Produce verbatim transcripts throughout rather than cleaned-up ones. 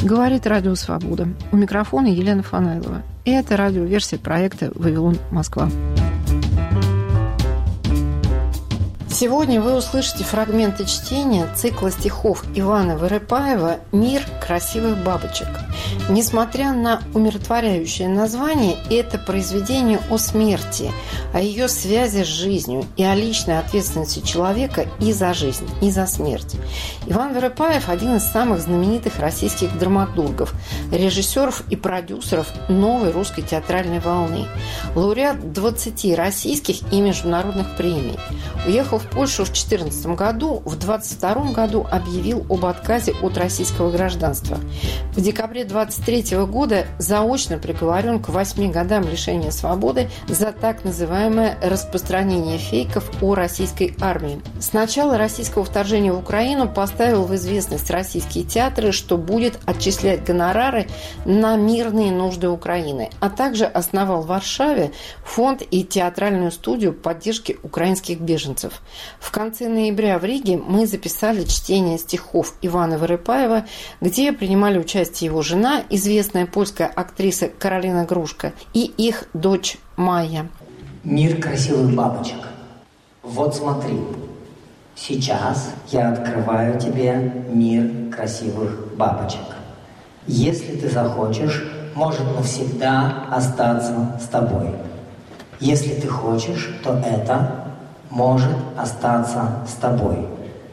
Говорит Радио Свобода. У микрофона Елена Фанайлова. И это радиоверсия проекта «Вавилон, Москва». Сегодня вы услышите фрагменты чтения цикла стихов Ивана Вырыпаева «Мир красивых бабочек». Несмотря на умиротворяющее название, это произведение о смерти, о ее связи с жизнью и о личной ответственности человека и за жизнь, и за смерть. Иван Вырыпаев – один из самых знаменитых российских драматургов, режиссеров и продюсеров новой русской театральной волны. Лауреат двадцати российских и международных премий. Уехал в Польшу в две тысячи четырнадцатом году, в двадцать втором году объявил об отказе от российского гражданства. В декабре двадцать третьего года заочно приговорен к восьми годам лишения свободы за так называемое распространение фейков о российской армии. С начала российского вторжения в Украину поставил в известность российские театры, что будет отчислять гонорары на мирные нужды Украины, а также основал в Варшаве фонд и театральную студию поддержки украинских беженцев. В конце ноября в Риге мы записали чтение стихов Ивана Вырыпаева, где принимали участие его жена, известная польская актриса Каролина Грушка, и их дочь Майя. Мир красивых бабочек. Вот смотри, сейчас я открываю тебе мир красивых бабочек. Если ты захочешь, может навсегда остаться с тобой. Если ты хочешь, то это может остаться с тобой.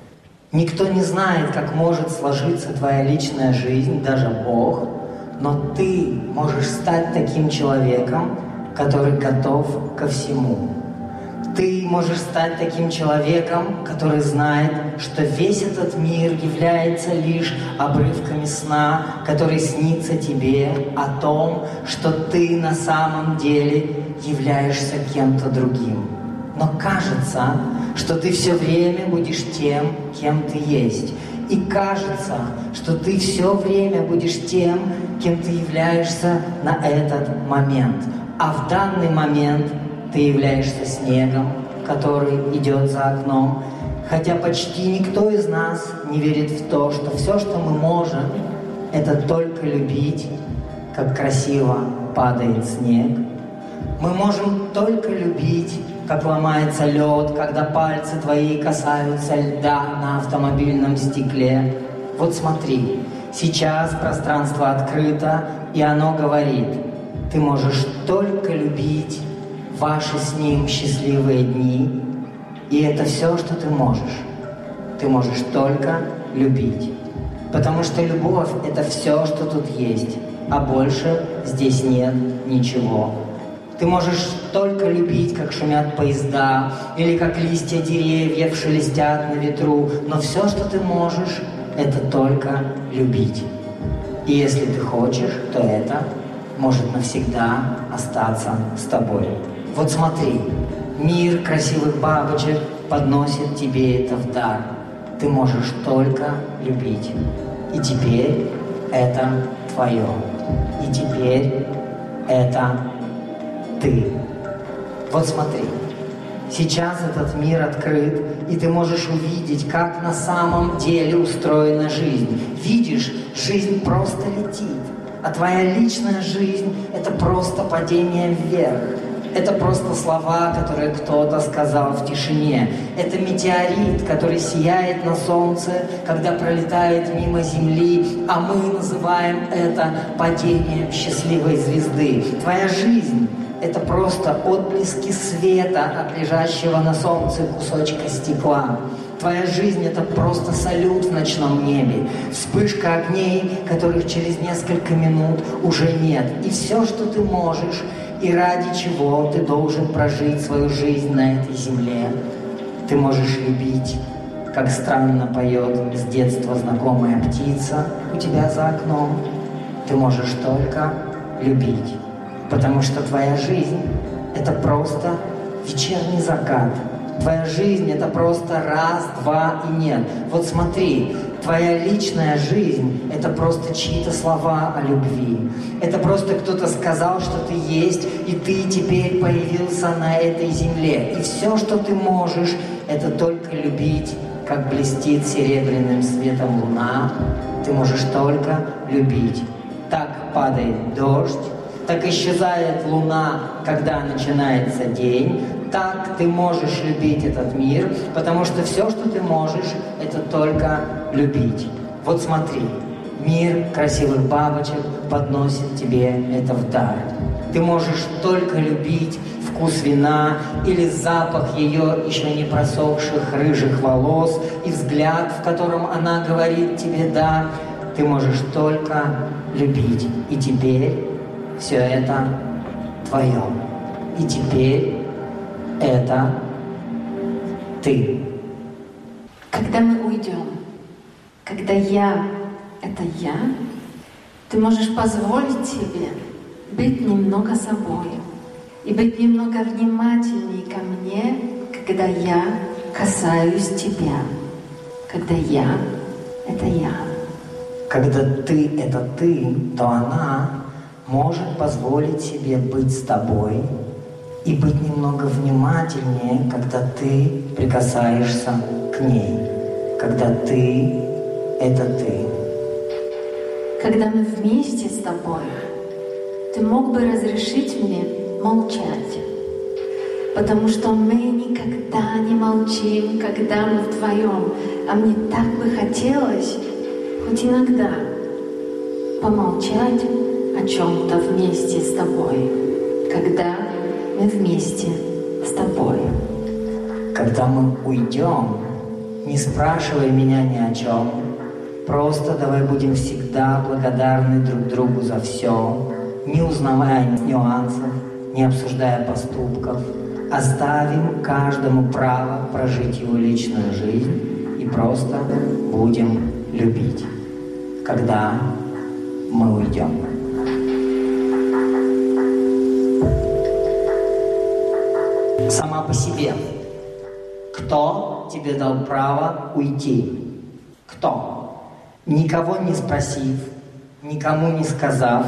Никто не знает, как может сложиться твоя личная жизнь, даже Бог, но ты можешь стать таким человеком, который готов ко всему. Ты можешь стать таким человеком, который знает, что весь этот мир является лишь обрывками сна, который снится тебе о том, что ты на самом деле являешься кем-то другим. Но кажется, что ты все время будешь тем, кем ты есть. И кажется, что ты все время будешь тем, кем ты являешься на этот момент. А в данный момент ты являешься снегом, который идет за окном. Хотя почти никто из нас не верит в то, что все, что мы можем, это только любить, как красиво падает снег. Мы можем только любить, как ломается лед, когда пальцы твои касаются льда на автомобильном стекле. Вот смотри, сейчас пространство открыто, и оно говорит: ты можешь только любить ваши с ним счастливые дни, и это все, что ты можешь. Ты можешь только любить. Потому что любовь – это все, что тут есть, а больше здесь нет ничего. Ты можешь только любить, как шумят поезда, или как листья деревьев шелестят на ветру, но все, что ты можешь, это только любить. И если ты хочешь, то это может навсегда остаться с тобой. Вот смотри, мир красивых бабочек подносит тебе это в дар. Ты можешь только любить. И теперь это твое. И теперь это ты. Вот смотри, сейчас этот мир открыт, и ты можешь увидеть, как на самом деле устроена жизнь. Видишь, жизнь просто летит, а твоя личная жизнь – это просто падение вверх. Это просто слова, которые кто-то сказал в тишине. Это метеорит, который сияет на солнце, когда пролетает мимо Земли, а мы называем это падением счастливой звезды. Твоя жизнь – это просто отблески света от лежащего на солнце кусочка стекла. Твоя жизнь – это просто салют в ночном небе, вспышка огней, которых через несколько минут уже нет. И все, что ты можешь, и ради чего ты должен прожить свою жизнь на этой земле. Ты можешь любить, как странно поет с детства знакомая птица у тебя за окном. Ты можешь только любить, потому что твоя жизнь – это просто вечерний закат. Твоя жизнь – это просто раз, два и нет. Вот смотри, твоя личная жизнь – это просто чьи-то слова о любви. Это просто кто-то сказал, что ты есть, и ты теперь появился на этой земле. И все, что ты можешь, это только любить, как блестит серебряным светом луна. ты можешь только любить. Так падает дождь, так исчезает луна, когда начинается день. Так ты можешь любить этот мир, потому что все, что ты можешь, это только любить. Вот смотри, мир красивых бабочек подносит тебе это в дар. Ты можешь только любить вкус вина или запах ее еще не просохших рыжих волос и взгляд, в котором она говорит тебе «да». Ты можешь только любить. И теперь все это твое. И теперь это ты. Когда мы уйдем, когда я — это я, ты можешь позволить себе быть немного собой и быть немного внимательней ко мне, когда я касаюсь тебя, когда я — это я. Когда ты — это ты, то она может позволить себе быть с тобой и быть немного внимательнее, когда ты прикасаешься к ней, когда ты — это ты. Когда мы вместе с тобой, ты мог бы разрешить мне молчать, потому что мы никогда не молчим, когда мы вдвоем, а мне так бы хотелось хоть иногда помолчать о чем-то вместе с тобой, когда мы вместе с тобой. Когда мы уйдем, не спрашивай меня ни о чем, просто давай будем всегда благодарны друг другу за все, не узнавая нюансов, не обсуждая поступков, оставим каждому право прожить его личную жизнь и просто будем любить, когда мы уйдем. Сама по себе. Кто тебе дал право уйти? Кто? Никого не спросив, никому не сказав.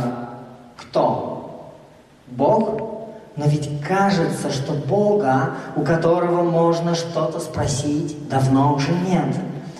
Кто? Бог? Но ведь кажется, что Бога, у которого можно что-то спросить, давно уже нет.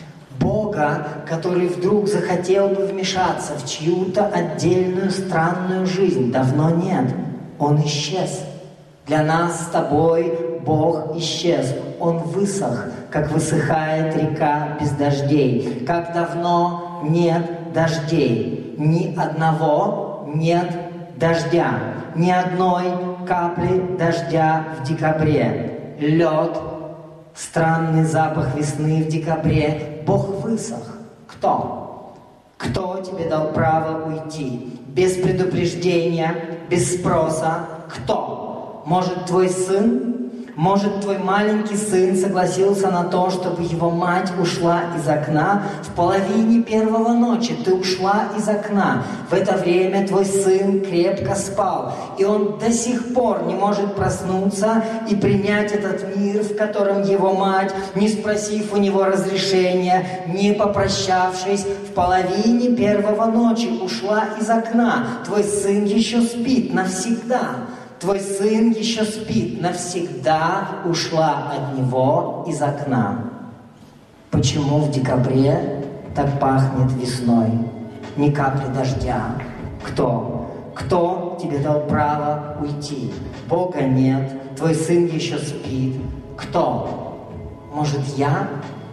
Бога, который вдруг захотел бы вмешаться в чью-то отдельную странную жизнь, давно нет. Он исчез. Для нас с тобой Бог исчез. Он высох, как высыхает река без дождей. Как давно нет дождей. Ни одного нет дождя. Ни одной капли дождя в декабре. Лед, странный запах весны в декабре. Бог высох. Кто? Кто тебе дал право уйти? Без предупреждения, без спроса. Кто? Может, твой сын? Может, твой маленький сын согласился на то, чтобы его мать ушла из окна в половине первого ночи. Ты ушла из окна. В это время твой сын крепко спал, и он до сих пор не может проснуться и принять этот мир, в котором его мать, не спросив у него разрешения, не попрощавшись, в половине первого ночи ушла из окна. Твой сын еще спит навсегда. Твой сын еще спит, навсегда ушла от него из окна. Почему в декабре так пахнет весной? Ни капли дождя. Кто? Кто тебе дал право уйти? Бога нет, твой сын еще спит. Кто? Может, я?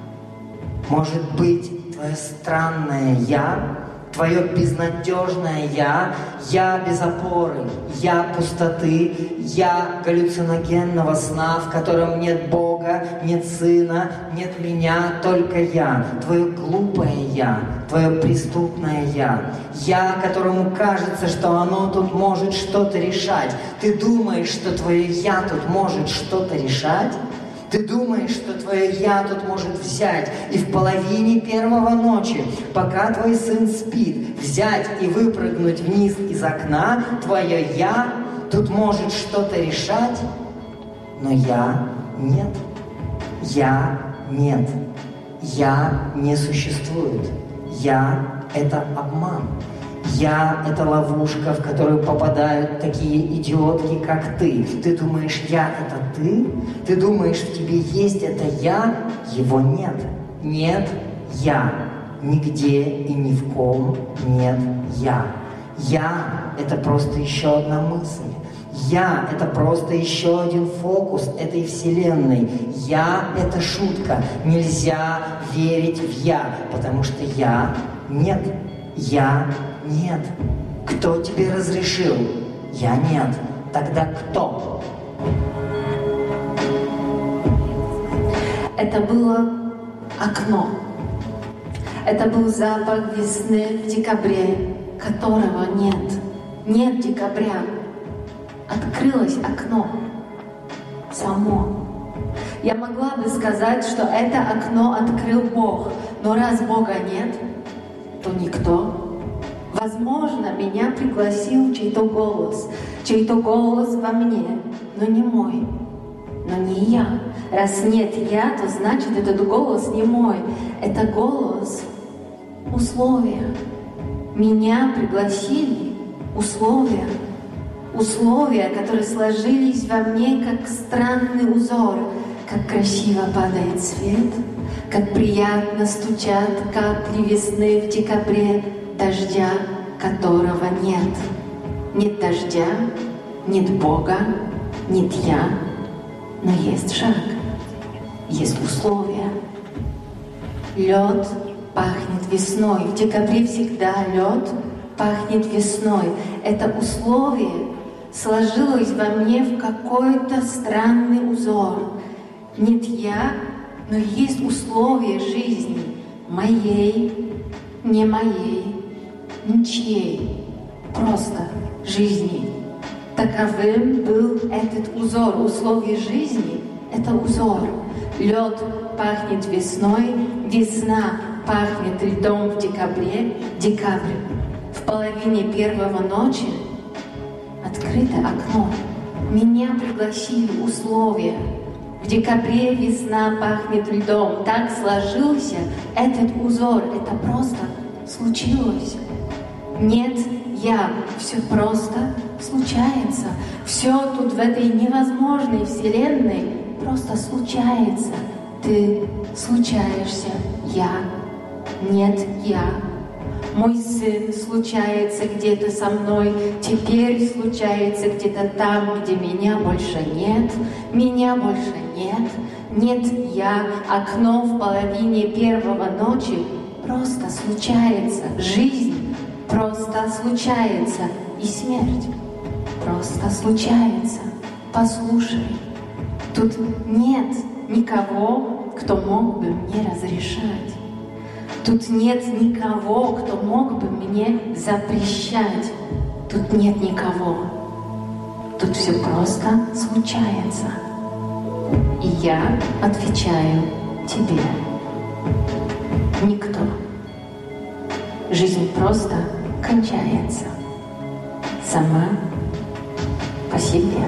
Может быть, твое странное «я»? Твое безнадежное «я», «я» без опоры, «я» пустоты, «я» галлюциногенного сна, в котором нет Бога, нет Сына, нет меня, только я. Твое глупое «я», твое преступное «я». «Я», которому кажется, что оно тут может что-то решать. Ты думаешь, что твое «я» тут может что-то решать? Ты думаешь, что твое «я» тут может взять и в половине первого ночи, пока твой сын спит, взять и выпрыгнуть вниз из окна, твое «я» тут может что-то решать? Но «я» нет. «Я» нет. «Я» не существует. «Я» — это обман. «Я» — это ловушка, в которую попадают такие идиотки, как ты. Ты думаешь, «я» — это ты? Ты думаешь, в тебе есть это «я»? Его нет. Нет «я». Нигде и ни в ком нет «я». «Я» — это просто еще одна мысль. «Я» — это просто еще один фокус этой вселенной. «Я» — это шутка. Нельзя верить в «я», потому что «я» нет. «Я» нет. Кто тебе разрешил? «Я» нет. Тогда кто? Это было окно. Это был запах весны в декабре, которого нет. Нет декабря. Открылось окно. Само. Я могла бы сказать, что это окно открыл Бог. Но раз Бога нет, то никто. Возможно, меня пригласил чей-то голос. Чей-то голос во мне, но не мой. Но не я. Раз нет я, то значит этот голос не мой. Это голос условия. Меня пригласили условия. Условия, которые сложились во мне как странный узор, как красиво падает свет, как приятно стучат капли весны в декабре, дождя, которого нет. Нет дождя, нет Бога, нет я, но есть шаг, есть условия. Лед пахнет весной. В декабре всегда лед пахнет весной. Это условие сложилось во мне в какой-то странный узор. Нет я, но есть условия жизни. Моей, не моей, ничьей. Просто жизни. Таковым был этот узор. Условия жизни — это узор. Лед пахнет весной, весна пахнет льдом в декабре, декабрь. В половине первого ночи открыто окно. Меня пригласили условия. В декабре весна пахнет льдом. Так сложился этот узор. Это просто случилось. Нет я. Все просто случается. Все тут в этой невозможной вселенной просто случается. Ты случаешься. Я. Нет я. Мой сын случается где-то со мной, теперь случается где-то там, где меня больше нет, меня больше нет, нет я, окно в половине первого ночи просто случается, жизнь просто случается, и смерть просто случается. Послушай, тут нет никого, кто мог бы мне разрешать. Тут нет никого, кто мог бы мне запрещать. Тут нет никого. Тут все просто случается. И я отвечаю тебе. Никто. Жизнь просто кончается. Сама по себе.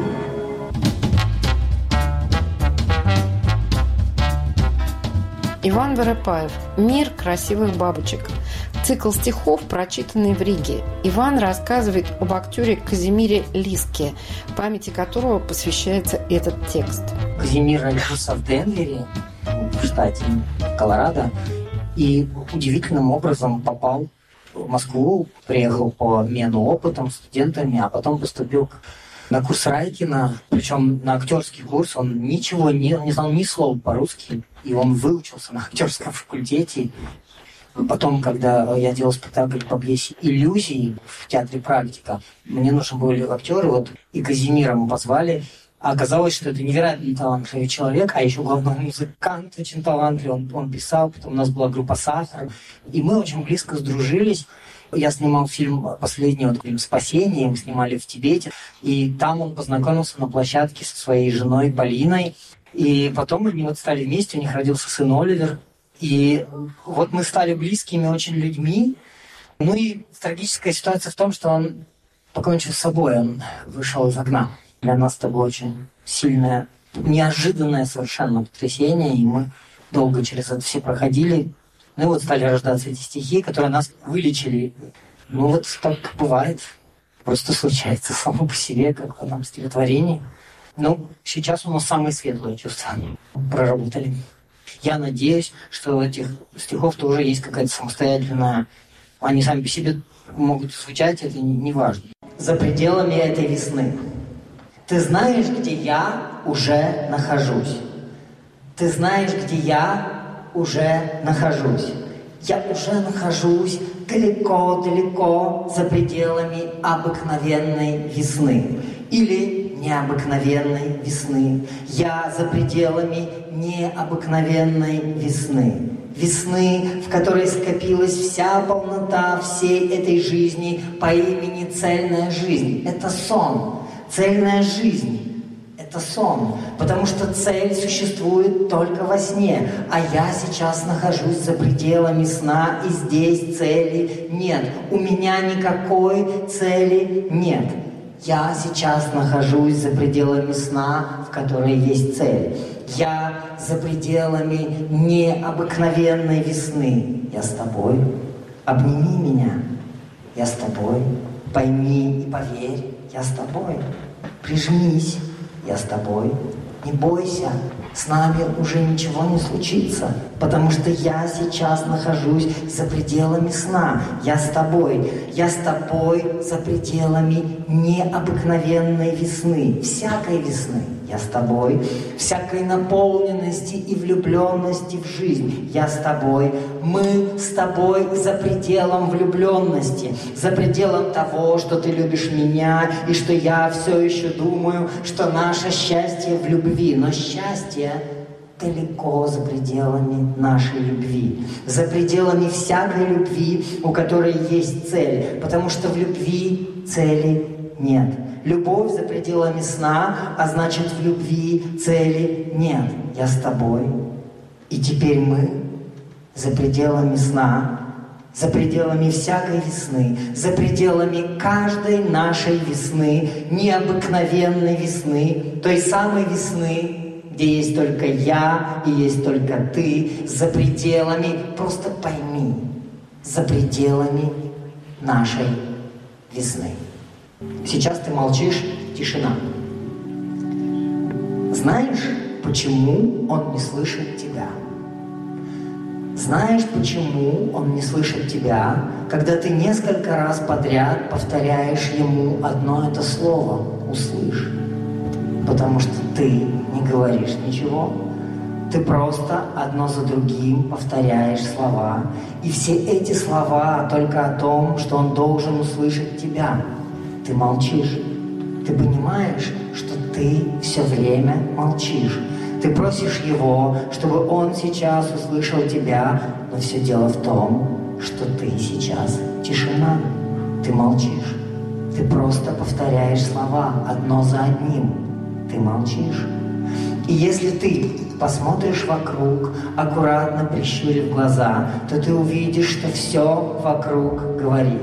Иван Воропаев. «Мир красивых бабочек». Цикл стихов, прочитанный в Риге. Иван рассказывает об актере Казимире Лиске, памяти которого посвящается этот текст. Казимир родился в Денвере, в штате Колорадо, и удивительным образом попал в Москву, приехал по обмену опытом, студентами, а потом поступил на курс Райкина, причем на актерский курс. Он ничего не, не знал ни слова по-русски, и он выучился на актерском факультете. Потом, когда я делал спектакль по пьесе «Иллюзии» в театре «Практика», мне нужны были актеры, вот, и Казимира мы позвали. А оказалось, что это невероятно талантливый человек, а еще, главное, музыкант очень талантливый. Он, он писал, потом у нас была группа «Сахар», и мы очень близко сдружились. Я снимал фильм «Последний вот, фильм «Спасение», мы снимали в Тибете, и там он познакомился на площадке со своей женой Полиной. И потом они вот стали вместе, у них родился сын Оливер. И вот мы стали близкими очень людьми. Ну и трагическая ситуация в том, что он покончил с собой, он вышел из окна. Для нас это было очень сильное, неожиданное совершенно потрясение, и мы долго через это все проходили. Ну и вот стали рождаться эти стихи, которые нас вылечили. Ну вот так бывает. Просто случается само по себе, как в одном стихотворении. Ну, сейчас у нас самые светлые чувства проработали. Я надеюсь, что у этих стихов тоже есть какая-то самостоятельная... Они сами по себе могут звучать, это не важно. За пределами этой весны. Ты знаешь, где я уже нахожусь. Ты знаешь, где я уже нахожусь. Я уже нахожусь далеко-далеко за пределами обыкновенной весны. Или необыкновенной весны. Я за пределами необыкновенной весны. Весны, в которой скопилась вся полнота всей этой жизни по имени цельная жизнь. Это сон. Цельная жизнь – это сон. Потому что цель существует только во сне. А я сейчас нахожусь за пределами сна, и здесь цели нет. У меня никакой цели нет. Я сейчас нахожусь за пределами сна, в которой есть цель. Я за пределами необыкновенной весны. Я с тобой. Обними меня. Я с тобой. Пойми и поверь. Я с тобой. Прижмись. Я с тобой. Не бойся. С нами уже ничего не случится, потому что я сейчас нахожусь за пределами сна. Я с тобой. Я с тобой за пределами необыкновенной весны. Всякой весны. Я с тобой. Всякой наполненности и влюбленности в жизнь. Я с тобой. Мы с тобой за пределом влюбленности. За пределом того, что ты любишь меня, и что я все еще думаю, что наше счастье в любви. Но счастье далеко за пределами нашей любви. За пределами всякой любви, у которой есть цель. Потому что в любви цели нет. Любовь за пределами сна, а значит в любви цели нет. Я с тобой. И теперь мы за пределами сна, за пределами всякой весны, за пределами каждой нашей весны, необыкновенной весны, той самой весны, где есть только я и есть только ты, за пределами, просто пойми, за пределами нашей весны. Сейчас ты молчишь, тишина. Знаешь, почему он не слышит тебя? Знаешь, почему он не слышит тебя, когда ты несколько раз подряд повторяешь ему одно это слово «услышь»? Потому что ты не говоришь ничего. Ты просто одно за другим повторяешь слова. И все эти слова только о том, что он должен услышать тебя. Ты молчишь. Ты понимаешь, что ты все время молчишь. Ты просишь его, чтобы он сейчас услышал тебя, но все дело в том, что ты сейчас тишина. Ты молчишь. Ты просто повторяешь слова одно за одним. Ты молчишь. И если ты посмотришь вокруг, аккуратно прищурив глаза, то ты увидишь, что все вокруг говорит.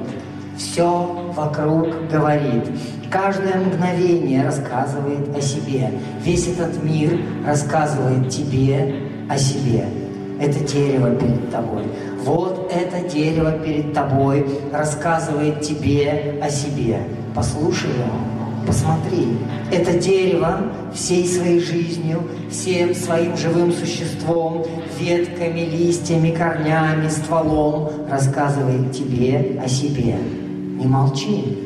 Все вокруг говорит. Каждое мгновение рассказывает о себе. Весь этот мир рассказывает тебе о себе. Это дерево перед тобой. Вот это дерево перед тобой рассказывает тебе о себе. Послушай его, посмотри. Это дерево всей своей жизнью, всем своим живым существом, ветками, листьями, корнями, стволом рассказывает тебе о себе. Не молчи.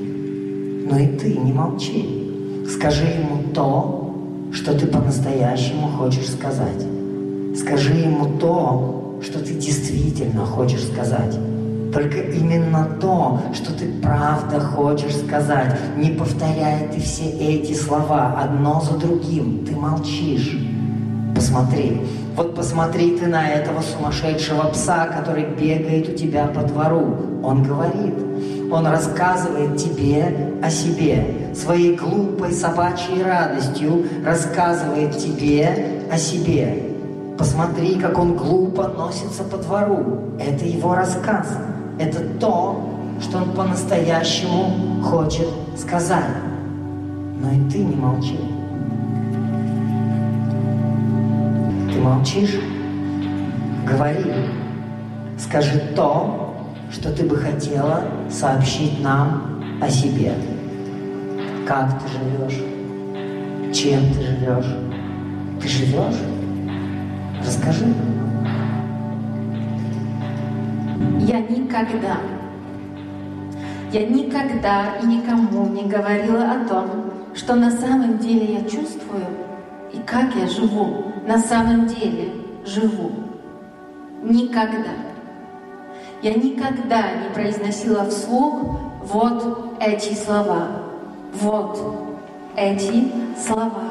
Но и ты не молчи. Скажи ему то, что ты по-настоящему хочешь сказать. Скажи ему то, что ты действительно хочешь сказать. Только именно то, что ты правда хочешь сказать. Не повторяй ты все эти слова одно за другим. Ты молчишь. Посмотри. Вот посмотри ты на этого сумасшедшего пса, который бегает у тебя по двору. Он говорит. Он рассказывает тебе о себе. Своей глупой собачьей радостью рассказывает тебе о себе. Посмотри, как он глупо носится по двору. Это его рассказ. Это то, что он по-настоящему хочет сказать. Но и ты не молчи. Ты молчишь? Говори. Скажи то, что ты бы хотела сообщить нам о себе. Как ты живешь? Чем ты живешь? Ты живешь? Расскажи. Я никогда, я никогда и никому не говорила о том, что на самом деле я чувствую и как я живу, на самом деле живу. Никогда. Я никогда не произносила вслух вот эти слова, вот эти слова.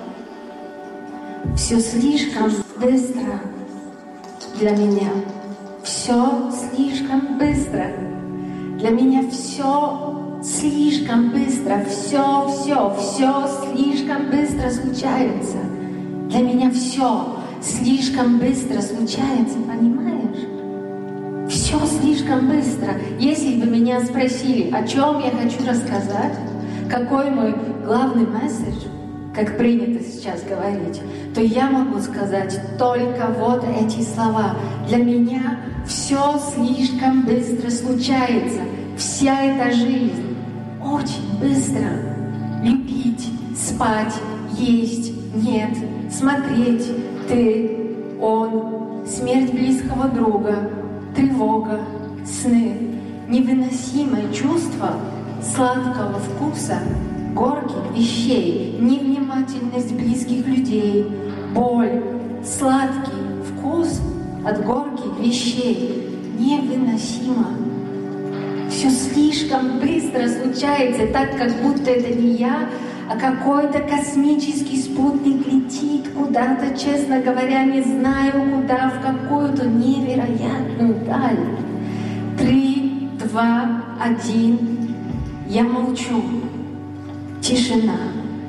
Все слишком быстро для меня. Все слишком быстро. Для меня все слишком быстро. Все, все, все слишком быстро случается. Для меня все слишком быстро случается, понимаешь? Все слишком быстро. Если бы меня спросили, о чем я хочу рассказать, какой мой главный месседж, как принято сейчас говорить, то я могу сказать только вот эти слова. Для меня все слишком быстро случается. Вся эта жизнь очень быстро. Любить, спать, есть, нет, смотреть, ты, он, смерть близкого друга, тревога, сны, невыносимое чувство сладкого вкуса, горьких вещей, невнимательность близких людей, боль, сладкий вкус от горьких вещей, невыносимо. Все слишком быстро случается, так как будто это не я, а какой-то космический спутник летит куда-то, честно говоря, не знаю куда, в какую-то невероятную даль. Три, два, один. Я молчу. Тишина.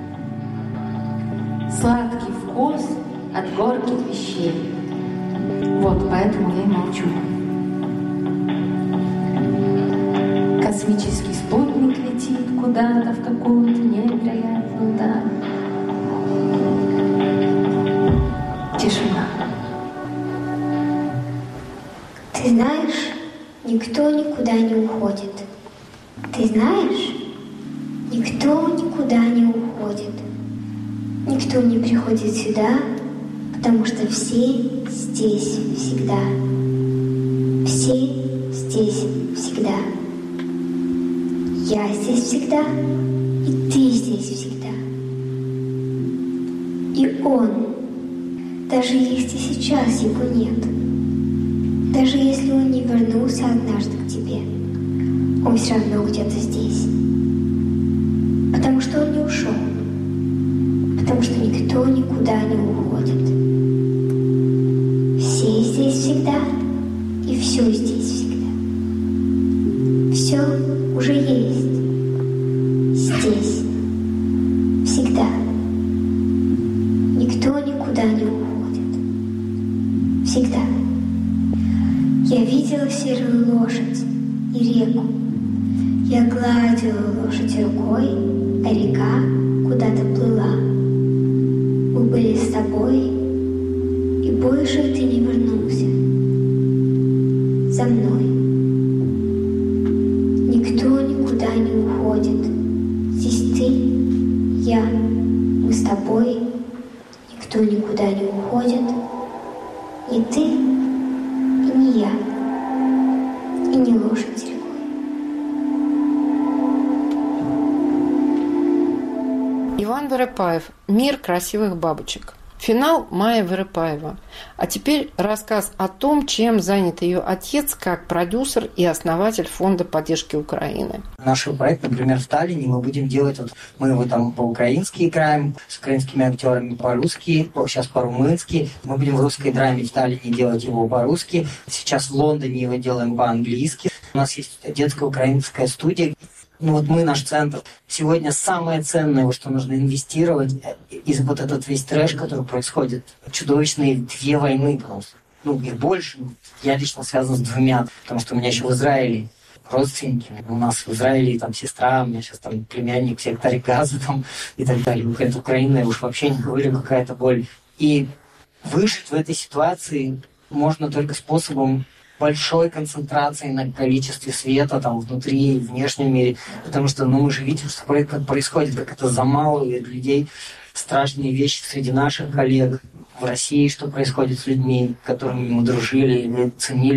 Сладкий вкус от горьких вещей. Вот поэтому я и молчу. Космический спутник летит куда-то в какую-то невероятную даль. Тишина. Ты знаешь, никто никуда не уходит. Ты знаешь, никто никуда не уходит. Никто не приходит сюда, потому что все здесь всегда. Все здесь всегда. Я здесь всегда, и ты здесь всегда. И он, даже если сейчас его нет, даже если он не вернулся однажды к тебе, он все равно где-то здесь. Потому что он не ушел. Потому что никто никуда не уходит. Все здесь всегда, и все здесь всегда. Все уже есть. Здесь. Всегда. Никто никуда не уходит. Всегда. Я видела серую лошадь и реку. Я гладила лошадь рукой, а река куда-то плыла. Мы были с тобой, и больше ты не вернулся. За мной. Никто никуда не уходит. Здесь ты, я, мы с тобой. Никто никуда не уходит. Не ты и не я. И не лошадь рекой. Иван Вырыпаев. «Мир красивых бабочек». Финал Майя Вырыпаева. А теперь рассказ о том, чем занят ее отец как продюсер и основатель Фонда поддержки Украины. Наш проект, например, в Таллине мы будем делать, вот, мы его там по-украински играем, с украинскими актерами по-русски, сейчас по-румынски. Мы будем в русской драме в Таллине делать его по-русски. Сейчас в Лондоне его делаем по-английски. У нас есть детская украинская студия. Ну вот мы, наш центр, сегодня самое ценное, во что нужно инвестировать, из вот этот весь трэш, который происходит, чудовищные две войны, потому что, ну, их больше. Я лично связан с двумя, потому что у меня еще в Израиле родственники, у нас в Израиле там сестра, у меня сейчас там племянник в секторе Газа там, и так далее. Это Украина, я уж вообще не говорю, какая-то боль. И выжить в этой ситуации можно только способом большой концентрации на количестве света там внутри, в внешнем мире. Потому что, ну, мы же видим, что происходит, как это замалывает людей, страшные вещи среди наших коллег в России, что происходит с людьми, которыми мы дружили или ценили.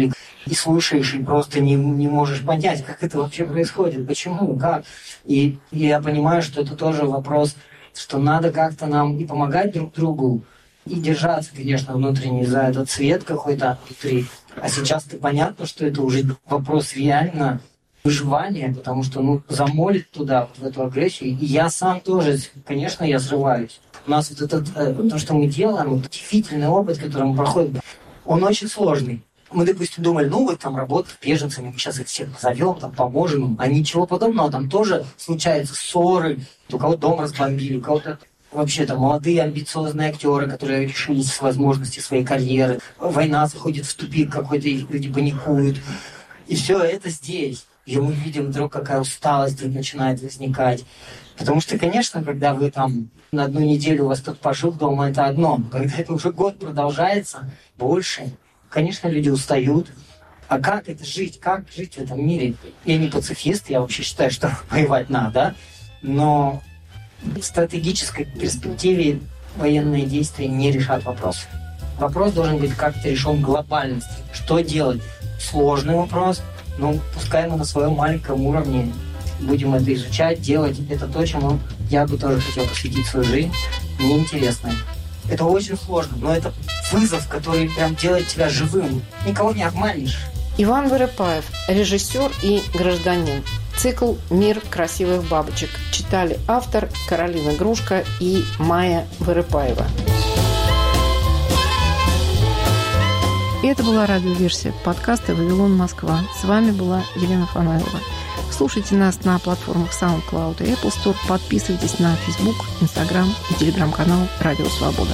и слушаешь, и просто не, не можешь понять, как это вообще происходит, почему, как. И, и я понимаю, что это тоже вопрос, что надо как-то нам и помогать друг другу, и держаться, конечно, внутренне за этот цвет какой-то внутри. А сейчас-то понятно, что это уже вопрос реально выживания, потому что, ну, замолит туда, вот в эту агрессию. И я сам тоже, конечно, я срываюсь. У нас вот этот, то, что мы делаем, вот удивительный опыт, который мы проходим, он очень сложный. Мы, допустим, думали, ну, вот там работать с беженцами, мы сейчас их всех позовем, там, поможем им. А ничего подобного, там тоже случаются ссоры, у кого дом разбомбили, у кого-то вообще там молодые амбициозные актеры, которые решились с возможности своей карьеры. Война заходит в тупик какой-то, и люди паникуют. И все это здесь. И мы видим вдруг, какая усталость вдруг начинает возникать. Потому что, конечно, когда вы там на одну неделю у вас тут пожил дома, это одно. Когда это уже год продолжается, больше, конечно, люди устают. А как это жить? Как жить в этом мире? Я не пацифист, я вообще считаю, что воевать надо. Но в стратегической перспективе военные действия не решат вопрос. Вопрос должен быть как-то решен глобальности. Что делать? Сложный вопрос. Ну, пускай мы на своем маленьком уровне будем это изучать, делать. Это то, чему я бы тоже хотел посвятить свою жизнь. Мне интересно. Это очень сложно, но это вызов, который прям делает тебя живым. Никого не обманешь. Иван Вырыпаев, режиссер и гражданин. Цикл «Мир красивых бабочек» читали автор Каролина Грушко и Майя Вырыпаева. И это была радиоверсия подкаста «Вавилон, Москва». С вами была Елена Фанайлова. Слушайте нас на платформах SoundCloud и Apple Store. Подписывайтесь на Facebook, Instagram и телеграм-канал «Радио Свобода».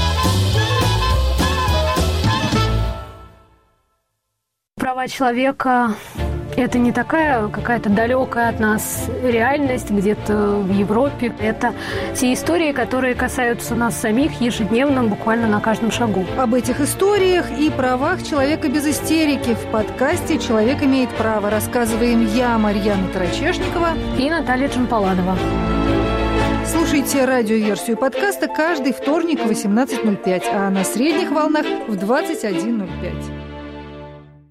Права человека – это не такая какая-то далекая от нас реальность где-то в Европе. Это те истории, которые касаются нас самих ежедневно, буквально на каждом шагу. Об этих историях и правах человека без истерики в подкасте «Человек имеет право» рассказываем я, Марьяна Тарачешникова и Наталья Джампаладова. Слушайте радиоверсию подкаста каждый вторник в восемнадцать ноль пять, а на средних волнах в двадцать один ноль пять.